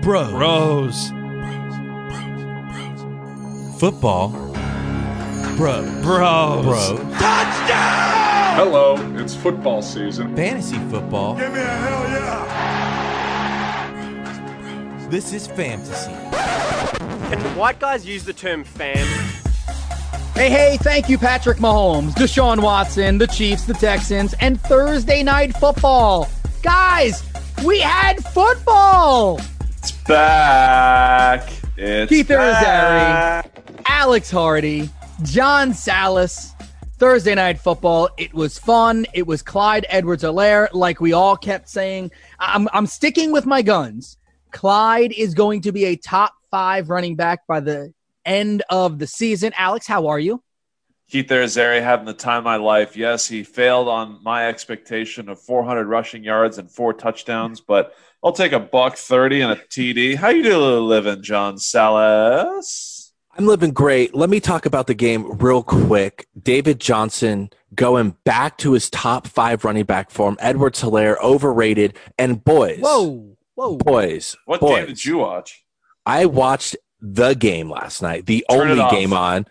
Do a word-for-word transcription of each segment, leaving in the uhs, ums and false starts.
Bros. Bros. Football. Bros. Bros. Bros. Touchdown! Hello, it's football season. Fantasy football. Give me a hell yeah! This is fantasy. Can white guys use the term fam? Hey, hey, thank you, Patrick Mahomes, Deshaun Watson, the Chiefs, the Texans, and Thursday Night Football. Guys, we had football! It's back. It's Keith back. Irizarry, Alex Hardy, John Salas, Thursday Night Football. It was fun. It was Clyde Edwards-Helaire, like we all kept saying. I'm, I'm sticking with my guns. Clyde is going to be a top five running back by the end of the season. Alex, how are you? Keith Irizarry having the time of my life. Yes, he failed on my expectation of four hundred rushing yards and four touchdowns, but I'll take a buck thirty and a T D. How you doing living, John Salas? I'm living great. Let me talk about the game real quick. David Johnson going back to his top five running back form. Edwards-Helaire overrated. And boys, Whoa, whoa, boys, What boys, game did you watch? I watched the game last night, the Turn it only off. game on.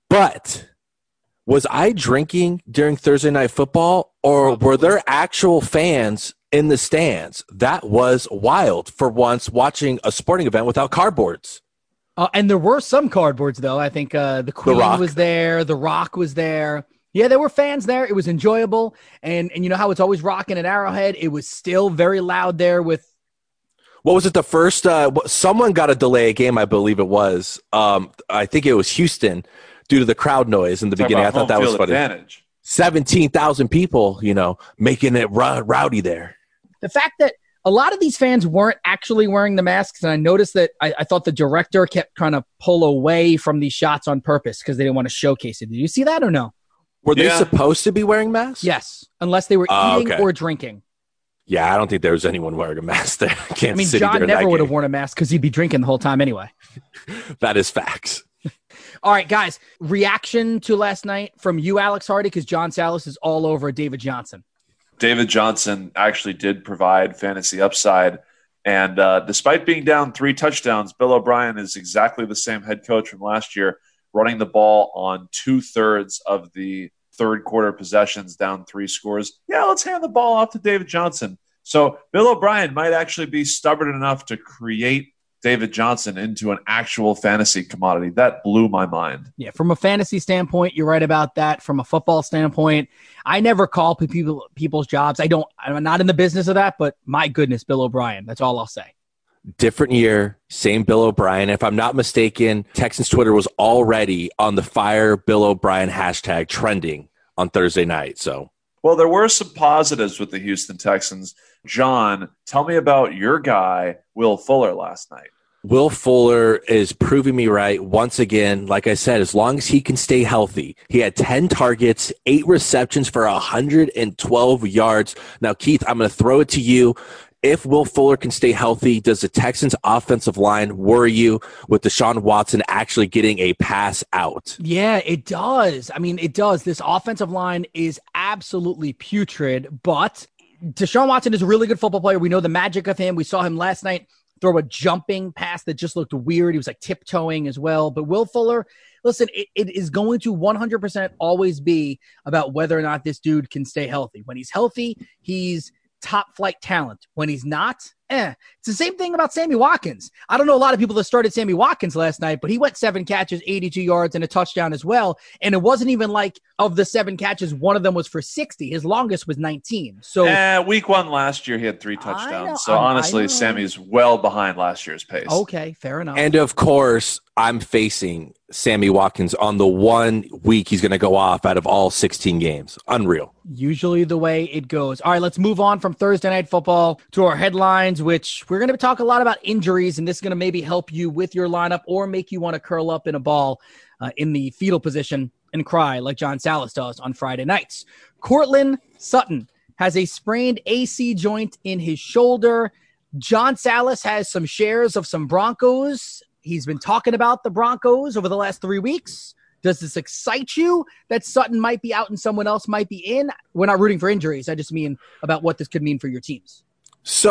But was I drinking during Thursday Night Football, or were there actual fans in the stands? That was wild for once, watching a sporting event without cardboards. Uh, and there were some cardboards, though. I think uh, the Queen Rock. was there. The Rock was there. Yeah, there were fans there. It was enjoyable. And and you know how it's always rocking at Arrowhead? It was still very loud there with What was it? The first uh, wh- someone got a delay a game, I believe it was. Um, I think it was Houston due to the crowd noise in the Talk beginning. I about thought home that was field funny. advantage. Seventeen thousand people, you know, making it ro- rowdy there. the fact that a lot of these fans weren't actually wearing the masks. And I noticed that I, I thought the director kept trying to pull away from these shots on purpose because they didn't want to showcase it. Did you see that or no? Were they Yeah. supposed to be wearing masks? Yes, unless they were Oh, eating okay. or drinking. Yeah, I don't think there was anyone wearing a mask there. Kansas I mean, City John during never that would have game. worn a mask because he'd be drinking the whole time anyway. That is facts. All right, guys, reaction to last night from you, Alex Hardy, because John Salas is all over David Johnson. David Johnson actually did provide fantasy upside. And uh, despite being down three touchdowns, Bill O'Brien is exactly the same head coach from last year, running the ball on two-thirds of the third quarter possessions, down three scores. Yeah, let's hand the ball off to David Johnson. So Bill O'Brien might actually be stubborn enough to create David Johnson into an actual fantasy commodity. That blew my mind. Yeah, from a fantasy standpoint, you're right about that. From a football standpoint, I never call pe- people people's jobs. I don't. I'm not in the business of that. But my goodness, Bill O'Brien. That's all I'll say. Different year, same Bill O'Brien. If I'm not mistaken, Texans Twitter was already on the Fire Bill O'Brien hashtag trending on Thursday night. So, Well, there were some positives with the Houston Texans. John, tell me about your guy, Will Fuller, last night. Will Fuller is proving me right once again. Like I said, as long as he can stay healthy, he had ten targets, eight receptions for one hundred twelve yards. Now, Keith, I'm going to throw it to you. If Will Fuller can stay healthy, does the Texans offensive line worry you with Deshaun Watson actually getting a pass out? Yeah, it does. I mean, it does. This offensive line is absolutely putrid, but Deshaun Watson is a really good football player. We know the magic of him. We saw him last night throw a jumping pass that just looked weird. He was like tiptoeing as well. But Will Fuller, listen, it, it is going to one hundred percent always be about whether or not this dude can stay healthy. When he's healthy, he's top flight talent. When he's not, eh. It's the same thing about Sammy Watkins. I don't know a lot of people that started Sammy Watkins last night, but he went seven catches, eighty-two yards, and a touchdown as well. And it wasn't even like of the seven catches, one of them was for sixty. His longest was nineteen. So Eh, week one last year, he had three I touchdowns. know, so I- I honestly, know. Sammy's well behind last year's pace. okay, fair enough. And of course, I'm facing Sammy Watkins on the one week he's going to go off out of all sixteen games. Unreal. Usually the way it goes. All right, let's move on from Thursday Night Football to our headlines, which we're going to talk a lot about injuries, and this is going to maybe help you with your lineup or make you want to curl up in a ball uh, in the fetal position and cry like John Salas does on Friday nights. Cortland Sutton has a sprained A C joint in his shoulder. John Salas has some shares of some Broncos. He's been talking about the Broncos over the last three weeks. Does this excite you that Sutton might be out and someone else might be in? We're not rooting for injuries. I just mean about what this could mean for your teams. So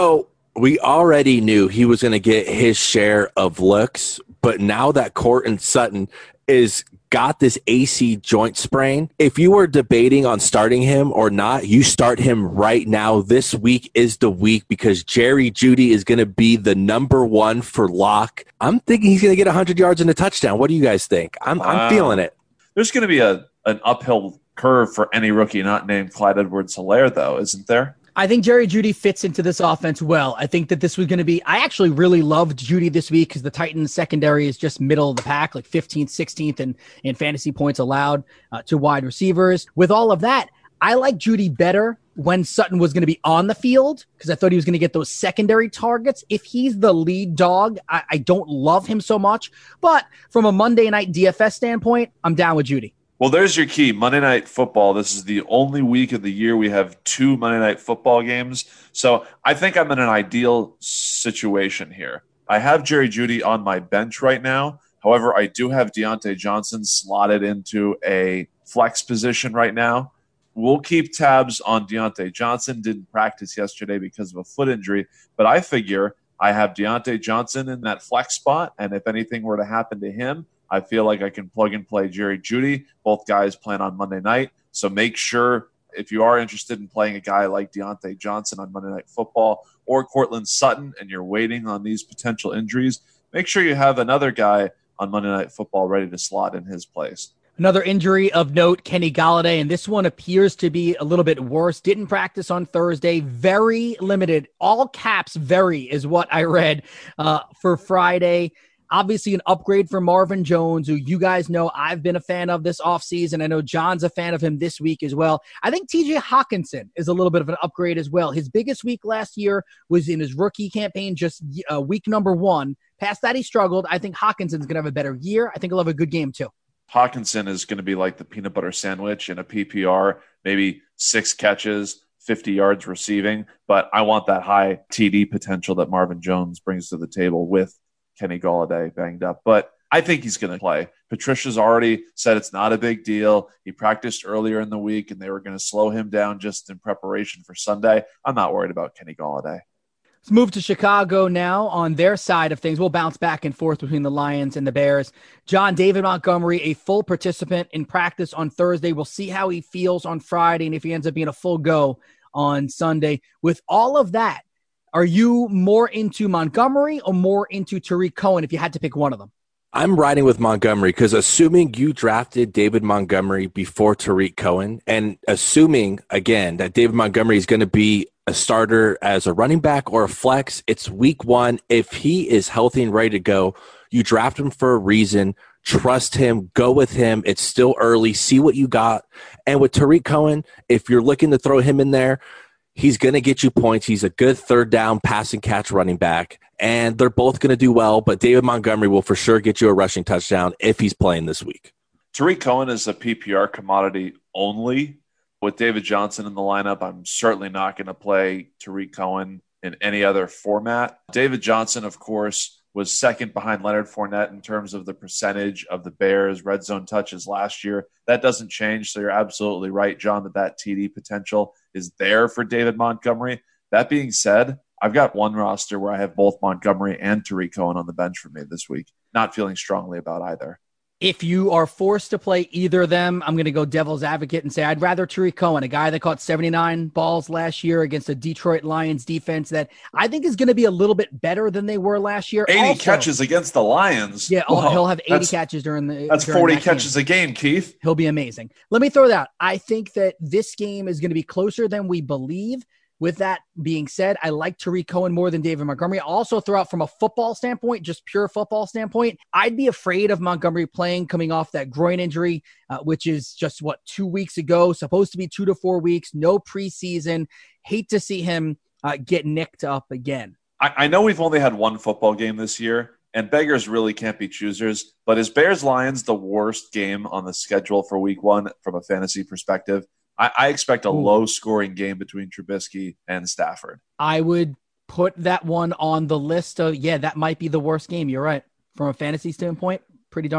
We already knew he was going to get his share of looks, but now that Courtland Sutton is got this A C joint sprain, if you were debating on starting him or not, you start him right now. This week is the week because Jerry Jeudy is going to be the number one for lock. I'm thinking he's going to get one hundred yards and a touchdown. What do you guys think? I'm, wow. I'm feeling it. There's going to be a an uphill curve for any rookie not named Clyde Edwards-Helaire, though, isn't there? I think Jerry Jeudy fits into this offense well. I think that this was going to be – I actually really loved Jeudy this week because the Titans secondary is just middle of the pack, like fifteenth, sixteenth in, in fantasy points allowed uh, to wide receivers. With all of that, I like Jeudy better when Sutton was going to be on the field because I thought he was going to get those secondary targets. If he's the lead dog, I, I don't love him so much. But from a Monday night D F S standpoint, I'm down with Jeudy. Well, there's your key. Monday Night Football. This is the only week of the year we have two Monday Night Football games. So I think I'm in an ideal situation here. I have Jerry Jeudy on my bench right now. However, I do have Deontay Johnson slotted into a flex position right now. We'll keep tabs on Deontay Johnson. Didn't practice yesterday because of a foot injury, but I figure I have Deontay Johnson in that flex spot, and if anything were to happen to him, I feel like I can plug and play Jerry Jeudy. Both guys playing on Monday night. So make sure if you are interested in playing a guy like Deontay Johnson on Monday Night Football or Courtland Sutton and you're waiting on these potential injuries, make sure you have another guy on Monday Night Football ready to slot in his place. Another injury of note, Kenny Golladay, and this one appears to be a little bit worse. Didn't practice on Thursday. Very limited. All caps very is what I read uh, for Friday. Obviously an upgrade for Marvin Jones, who you guys know I've been a fan of this offseason. I know John's a fan of him this week as well. I think T J Hockenson is a little bit of an upgrade as well. His biggest week last year was in his rookie campaign, just uh, week number one. Past that, he struggled. I think Hockenson's going to have a better year. I think he'll have a good game too. Hockenson is going to be like the peanut butter sandwich in a P P R, maybe six catches, fifty yards receiving. But I want that high T D potential that Marvin Jones brings to the table with Kenny Golladay banged up, but I think he's going to play. Patricia's already said it's not a big deal. He practiced earlier in the week, and they were going to slow him down just in preparation for Sunday. I'm not worried about Kenny Golladay. Let's move to Chicago now on their side of things. We'll bounce back and forth between the Lions and the Bears. John, David Montgomery, a full participant in practice on Thursday. We'll see how he feels on Friday and if he ends up being a full go on Sunday. With all of that, are you more into Montgomery or more into Tariq Cohen if you had to pick one of them? I'm riding with Montgomery because assuming you drafted David Montgomery before Tariq Cohen and assuming, again, that David Montgomery is going to be a starter as a running back or a flex, it's week one. If he is healthy and ready to go, you draft him for a reason. Trust him. Go with him. It's still early. See what you got. And with Tariq Cohen, if you're looking to throw him in there, he's going to get you points. He's a good third down pass and catch running back, and they're both going to do well, but David Montgomery will for sure get you a rushing touchdown if he's playing this week. Tariq Cohen is a P P R commodity only. With David Johnson in the lineup, I'm certainly not going to play Tariq Cohen in any other format. David Johnson, of course, was second behind Leonard Fournette in terms of the percentage of the Bears' red zone touches last year. That doesn't change, so you're absolutely right, John, that that T D potential is there for David Montgomery. That being said, I've got one roster where I have both Montgomery and Tariq Cohen on the bench for me this week. Not feeling strongly about either. If you are forced to play either of them, I'm going to go devil's advocate and say I'd rather Tariq Cohen, a guy that caught seventy-nine balls last year against a Detroit Lions defense that I think is going to be a little bit better than they were last year. eighty also, catches against the Lions. Yeah, Whoa, he'll have eighty catches during the That's during forty that catches game. a game, Keith. He'll be amazing. Let me throw that out. I think that this game is going to be closer than we believe. With that being said, I like Tariq Cohen more than David Montgomery. I also throw out from a football standpoint, just pure football standpoint, I'd be afraid of Montgomery playing coming off that groin injury, uh, which is just, what, two weeks ago, supposed to be two to four weeks, no preseason. Hate to see him uh, get nicked up again. I, I know we've only had one football game this year, and beggars really can't be choosers, but is Bears-Lions the worst game on the schedule for week one from a fantasy perspective? I expect a low-scoring game between Trubisky and Stafford. I would put that one on the list of, yeah, that might be the worst game. You're right. From a fantasy standpoint, pretty darn bad.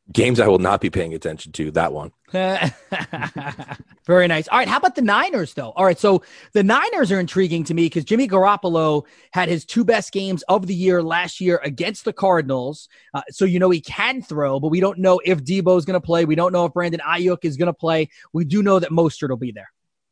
Games I will not be paying attention to, that one. Very nice. All right, how about the Niners, though? All right, so the Niners are intriguing to me because Jimmy Garoppolo had his two best games of the year last year against the Cardinals. Uh, so you know he can throw, but we don't know if Debo is going to play. We don't know if Brandon Ayuk is going to play. We do know that Mostert will be there.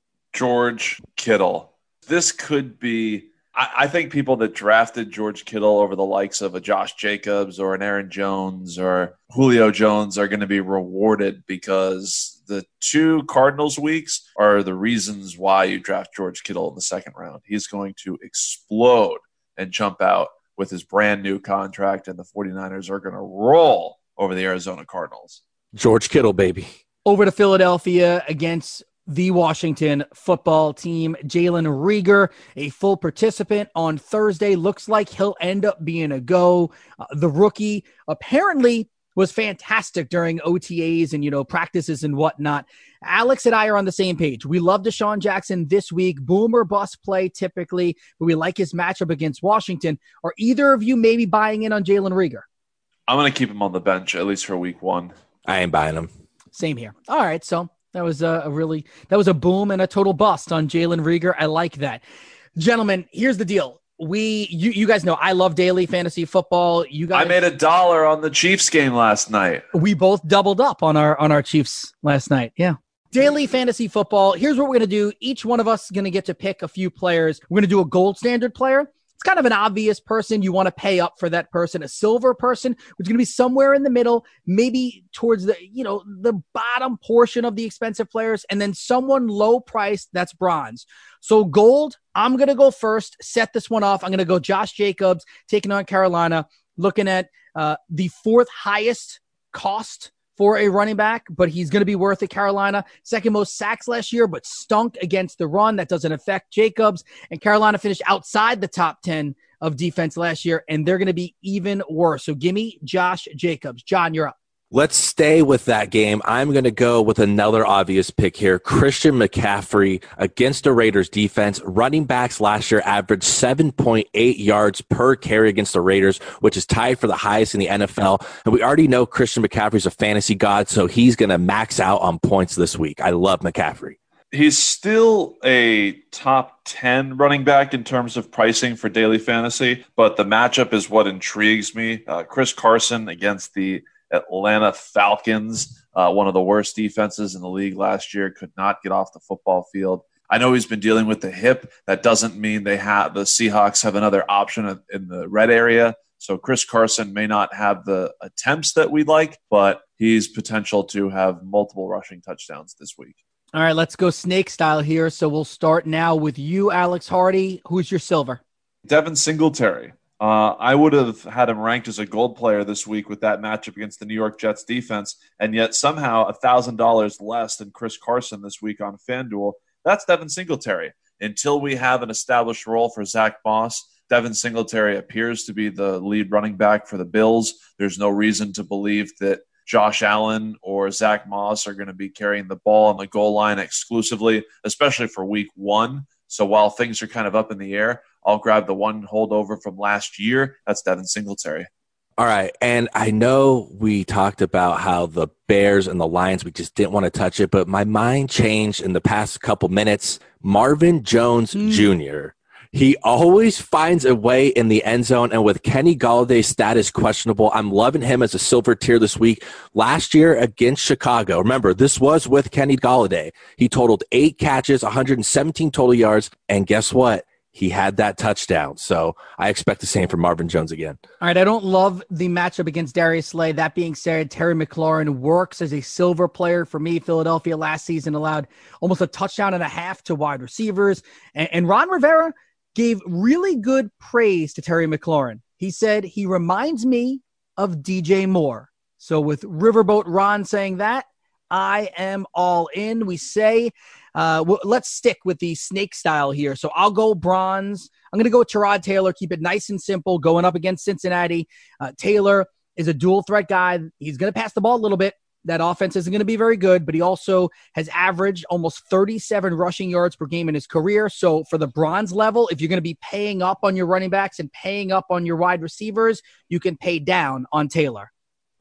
George Kittle. This could be – I think people that drafted George Kittle over the likes of a Josh Jacobs or an Aaron Jones or Julio Jones are going to be rewarded because the two Cardinals weeks are the reasons why you draft George Kittle in the second round. He's going to explode and jump out with his brand new contract, and the 49ers are going to roll over the Arizona Cardinals. George Kittle, baby. Over to Philadelphia against the Washington football team. Jalen Reagor, a full participant on Thursday. Looks like he'll end up being a go. Uh, the rookie apparently was fantastic during O T As and, you know, practices and whatnot. Alex and I are on the same page. We love Deshaun Jackson this week. Boom or bust play typically, but we like his matchup against Washington. Are either of you maybe buying in on Jalen Reagor? I'm going to keep him on the bench, at least for week one. I ain't buying him. Same here. All right, so that was a, a really, that was a boom and a total bust on Jalen Reagor. I like that. Gentlemen, here's the deal. We, you, you guys know I love daily fantasy football. You guys, I made a dollar on the Chiefs game last night. We both doubled up on our, on our Chiefs last night. Yeah. Daily fantasy football. Here's what we're going to do. Each one of us is going to get to pick a few players. We're going to do a gold standard player. It's kind of an obvious person. You want to pay up for that person. A silver person, which is going to be somewhere in the middle, maybe towards the, you know, the bottom portion of the expensive players, and then someone low priced that's bronze. So gold, I'm going to go first, set this one off. I'm going to go Josh Jacobs taking on Carolina, looking at uh, the fourth highest cost for a running back, but he's going to be worth it. Carolina, second most sacks last year, but stunk against the run. That doesn't affect Jacobs. And Carolina finished outside the top ten of defense last year, and they're going to be even worse. So give me Josh Jacobs. John, you're up. Let's stay with that game. I'm going to go with another obvious pick here. Christian McCaffrey against the Raiders defense. Running backs last year averaged seven point eight yards per carry against the Raiders, which is tied for the highest in the N F L. And we already know Christian McCaffrey's a fantasy god, so he's going to max out on points this week. I love McCaffrey. He's still a top ten running back in terms of pricing for daily fantasy, but the matchup is what intrigues me. Uh, Chris Carson against the Atlanta Falcons, uh, one of the worst defenses in the league last year, could not get off the football field. I know he's been dealing with the hip. That doesn't mean they have the Seahawks have another option in the red area. So Chris Carson may not have the attempts that we'd like, but he's potential to have multiple rushing touchdowns this week. All right, let's go snake style here. So we'll start now with you, Alex Hardy. Who's your silver? Devin Singletary. Uh, I would have had him ranked as a gold player this week with that matchup against the New York Jets defense, and yet somehow one thousand dollars less than Chris Carson this week on FanDuel. That's Devin Singletary. Until we have an established role for Zach Moss, Devin Singletary appears to be the lead running back for the Bills. There's no reason to believe that Josh Allen or Zach Moss are going to be carrying the ball on the goal line exclusively, especially for week one. So while things are kind of up in the air, I'll grab the one holdover from last year. That's Devin Singletary. All right. And I know we talked about how the Bears and the Lions, we just didn't want to touch it, but my mind changed in the past couple minutes. Marvin Jones mm. Junior He always finds a way in the end zone, and with Kenny Galladay's status questionable, I'm loving him as a silver tier this week. Last year against Chicago, remember, this was with Kenny Galladay. He totaled eight catches, one hundred seventeen total yards, and guess what? He had that touchdown. So I expect the same from Marvin Jones again. All right, I don't love the matchup against Darius Slay. That being said, Terry McLaurin works as a silver player for me. Philadelphia last season allowed almost a touchdown and a half to wide receivers, and, and Ron Rivera gave really good praise to Terry McLaurin. He said, he reminds me of D J Moore. So with Riverboat Ron saying that, I am all in. We say, uh, well, let's stick with the snake style here. So I'll go bronze. I'm going to go with Tyrod Taylor. Keep it nice and simple going up against Cincinnati. Uh, Taylor is a dual threat guy. He's going to pass the ball a little bit. That offense isn't going to be very good, but he also has averaged almost thirty-seven rushing yards per game in his career. So for the bronze level, if you're going to be paying up on your running backs and paying up on your wide receivers, you can pay down on Taylor.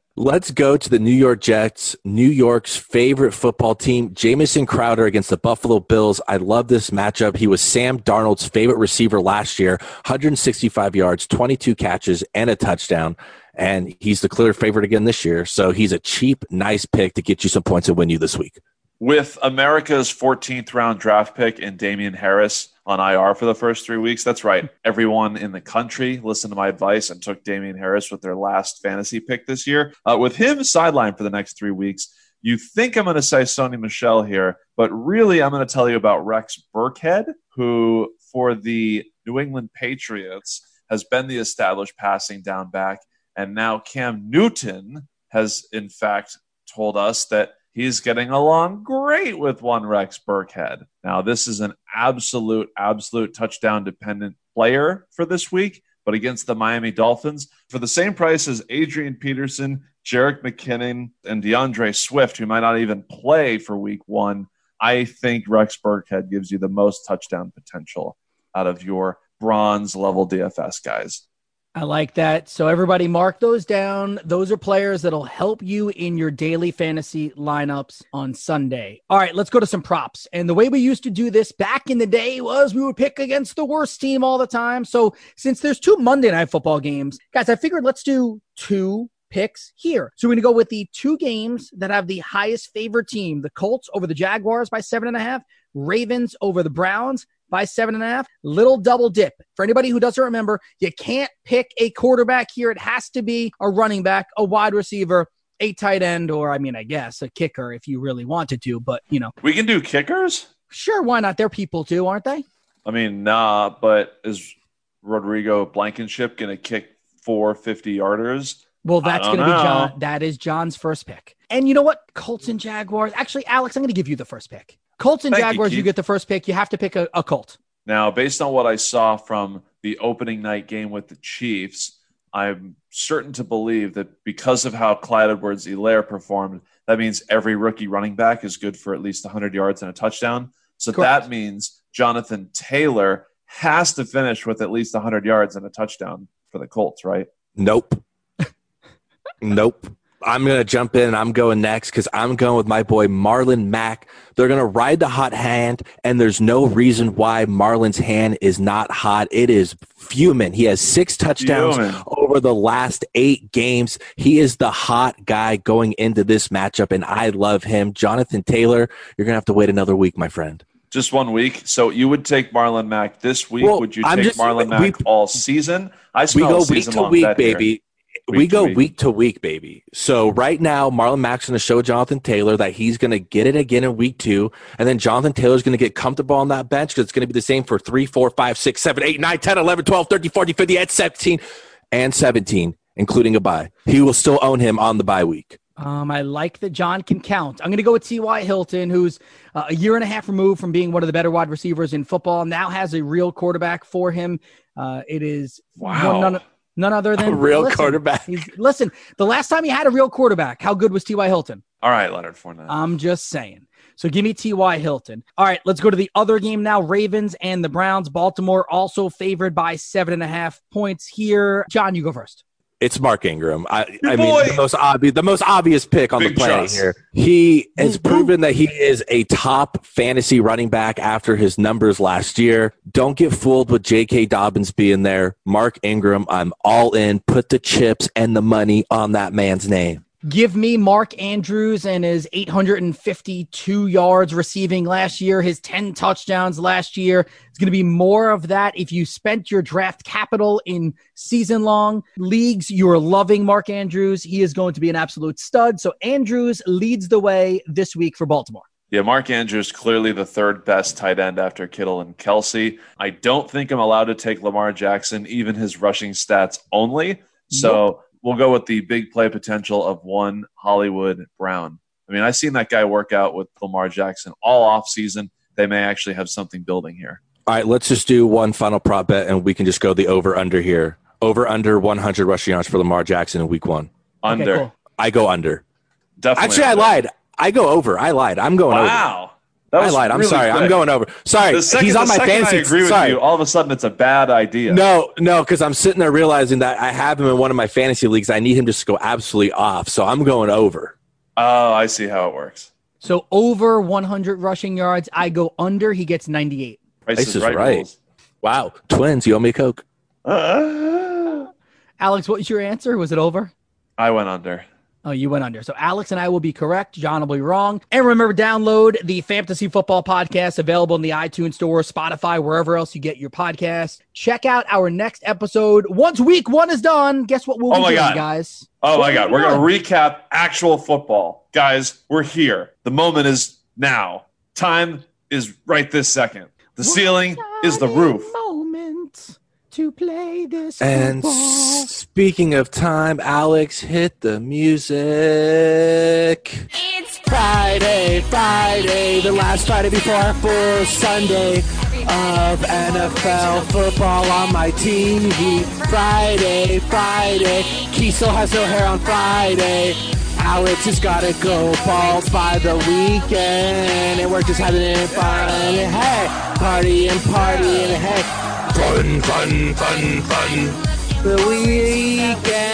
Let's go to the New York Jets, New York's favorite football team, Jamison Crowder against the Buffalo Bills. I love this matchup. He was Sam Darnold's favorite receiver last year, one hundred sixty-five yards, twenty-two catches, and a touchdown. And he's the clear favorite again this year. So he's a cheap, nice pick to get you some points and win you this week. With America's fourteenth round draft pick and Damian Harris on I R for the first three weeks, that's right. Everyone in the country listened to my advice and took Damian Harris with their last fantasy pick this year. Uh, with him sidelined for the next three weeks, you think I'm going to say Sony Michel here, but really I'm going to tell you about Rex Burkhead, who for the New England Patriots has been the established passing down back. And now Cam Newton has, in fact, told us that he's getting along great with one Rex Burkhead. Now, this is an absolute, absolute touchdown-dependent player for this week, but against the Miami Dolphins, for the same price as Adrian Peterson, Jerick McKinnon, and DeAndre Swift, who might not even play for week one, I think Rex Burkhead gives you the most touchdown potential out of your bronze-level D F S guys. I like that. So everybody mark those down. Those are players that'll help you in your daily fantasy lineups on Sunday. All right, let's go to some props. And the way we used to do this back in the day was we would pick against the worst team all the time. So since there's two Monday Night Football games, guys, I figured let's do two picks here. So we're going to go with the two games that have the highest favored team, the Colts over the Jaguars by seven and a half, Ravens over the Browns by seven and a half. Little double dip. For anybody who doesn't remember, you can't pick a quarterback here. It has to be a running back, a wide receiver, a tight end, or I mean, I guess a kicker if you really wanted to, but you know. We can do kickers? Sure, why not? They're people too, aren't they? I mean, nah, but is Rodrigo Blankenship going to kick four fifty-yarders? Well, that's going to be know. John. That is John's first pick. And you know what? Colts and Jaguars. Actually, Alex, I'm going to give you the first pick. Colts and Thank you, Jaguars, you, Keith. get the first pick. You have to pick a, a Colt. Now, based on what I saw from the opening night game with the Chiefs, I'm certain to believe that because of how Clyde Edwards-Helaire performed, that means every rookie running back is good for at least one hundred yards and a touchdown. So Correct. that means Jonathan Taylor has to finish with at least one hundred yards and a touchdown for the Colts, right? Nope. Nope. I'm going to jump in and I'm going next because I'm going with my boy Marlon Mack. They're going to ride the hot hand, and there's no reason why Marlon's hand is not hot. It is fuming. He has six touchdowns Fuming. over the last eight games. He is the hot guy going into this matchup, and I love him. Jonathan Taylor, you're going to have to wait another week, my friend. Just one week. So you would take Marlon Mack this week. Well, would you I'm take just- Marlon Mack we- all season? I We smell go a week to season-long week, bet here. baby. Week we to go week. week to week, baby. So right now, Marlon Mack's going to show Jonathan Taylor that he's going to get it again in week two. And then Jonathan Taylor's going to get comfortable on that bench because it's going to be the same for three, four, five, six, seven, eight, nine, ten, eleven, twelve, thirteen, fourteen, fifteen, and seventeen, and seventeen, including a bye. He will still own him on the bye week. Um, I like that John can count. I'm going to go with T Y. Hilton, who's uh, a year and a half removed from being one of the better wide receivers in football, now has a real quarterback for him. Uh, it is Wow. one, none, none other than A real listen, quarterback. he's- Listen, the last time he had a real quarterback, how good was T Y. Hilton? All right, Leonard Fournette. I'm just saying. So give me T Y. Hilton. All right, let's go to the other game now. Ravens and the Browns. Baltimore also favored by seven and a half points here. John, you go first. It's Mark Ingram. I, Your I mean, boy. the most obvious, the most obvious pick on Big the planet trust. here. He has Boo, boo. proven that he is a top fantasy running back after his numbers last year. Don't get fooled with J K. Dobbins being there. Mark Ingram, I'm all in. Put the chips and the money on that man's name. Give me Mark Andrews and his eight hundred fifty-two yards receiving last year, his ten touchdowns last year. It's going to be more of that. If you spent your draft capital in season-long leagues, you are loving Mark Andrews. He is going to be an absolute stud. So Andrews leads the way this week for Baltimore. Yeah, Mark Andrews clearly the third best tight end after Kittle and Kelsey. I don't think I'm allowed to take Lamar Jackson, even his rushing stats only. So we'll go with the big play potential of one Hollywood Brown. I mean, I've seen that guy work out with Lamar Jackson all offseason. They may actually have something building here. All right, let's just do one final prop bet, and we can just go the over-under here. Over-under one hundred rushing yards for Lamar Jackson in week one. Under. Okay, cool. I go under. Definitely Actually, under. I lied. I go over. I lied. I'm going over. Wow. That I was lied. I'm really sorry. quick. I'm going over. Sorry. The second, He's on the my second fantasy. I agree with sorry. you, all of a sudden it's a bad idea. No, no, because I'm sitting there realizing that I have him in one of my fantasy leagues. I need him just to go absolutely off. So I'm going over. Oh, I see how it works. So over one hundred rushing yards. I go under. He gets ninety-eight. Price Price is is right. right. rules. Wow. Twins, you owe me a Coke. Uh, Alex, what was your answer? Was it over? I went under. Oh, you went under. So Alex and I will be correct. John will be wrong. And remember, download the Fantasy Football Podcast, available in the iTunes Store, Spotify, wherever else you get your podcast. Check out our next episode. Once week one is done, guess what we'll Oh be my doing, God. guys? Oh What my God. we We're doing? going to recap actual football. Guys, we're here. The moment is now. Time is right this second. The ceiling is the roof. Moment to play this And football. s- speaking of time, Alex, hit the music. It's Friday, Friday, the last Friday before our full Sunday of N F L football on my T V. Friday, Friday, Keith still has no hair on Friday. Alex has gotta go bald by the weekend, and we're just having fun. And hey, party and party and hey, fun, fun, fun, fun. The weekend.